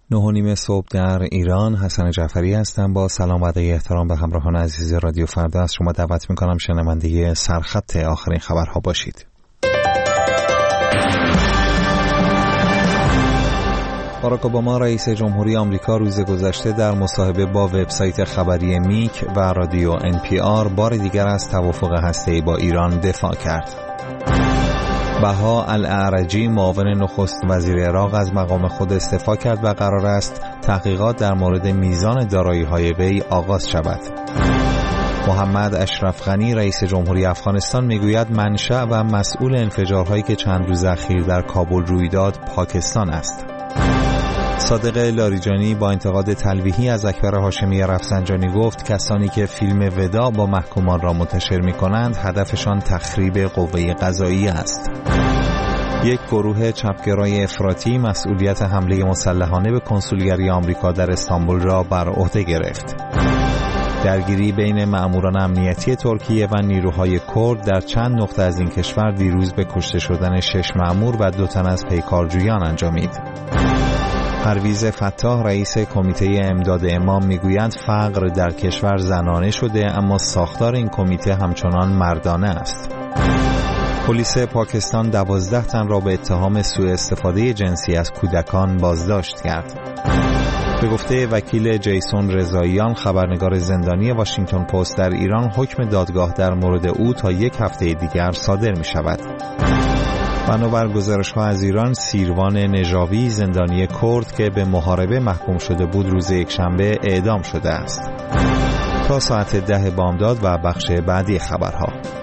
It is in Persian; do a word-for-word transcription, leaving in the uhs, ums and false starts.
نه و نیم صبح در ایران. حسن جعفری هستم. با سلام و ادای احترام به همراهان عزیز رادیو فردا از شما دعوت میکنم شنونده سرخط آخرین خبرها باشید. باراک اوباما رئیس جمهوری آمریکا روز گذشته در مصاحبه با وبسایت خبری میک و رادیو ان پی آر بار دیگر از توافق هسته‌ای با ایران دفاع کرد. بها الاعرجی معاون نخست وزیر عراق از مقام خود استعفا کرد و قرار است تحقیقات در مورد میزان دارایی‌های وی آغاز شود. محمد اشرف غنی رئیس جمهوری افغانستان میگوید منشأ و مسئول انفجارهایی که چند روز اخیر در کابل روی داد پاکستان است. صادق لاریجانی با انتقاد تلویحی از اکبر هاشمی رفسنجانی گفت کسانی که فیلم وداع با محکومان را منتشر می‌کنند هدفشان تخریب قوه قضاییه است. یک گروه چپگرای افراطی مسئولیت حمله مسلحانه به کنسولگری آمریکا در استانبول را بر عهده گرفت. درگیری بین مأموران امنیتی ترکیه و نیروهای کرد در چند نقطه از این کشور دیروز به کشته شدن شش مأمور و دو تن از پیکارجویان انجامید. پرویز فتاح رئیس کمیته امداد امام میگوید فقر در کشور زنانه شده اما ساختار این کمیته همچنان مردانه است. پلیس پاکستان دوازده تن را به اتهام سوء استفاده جنسی از کودکان بازداشت کرد. به گفته وکیل جیسون رضاییان خبرنگار زندانی واشنگتن پست در ایران حکم دادگاه در مورد او تا یک هفته دیگر صادر می شود. بنابر گزارش‌ها از ایران سیروان نژاوی زندانی کرد که به محاربه محکوم شده بود روز یکشنبه اعدام شده است. تا ساعت ده بامداد و بخش بعدی خبرها.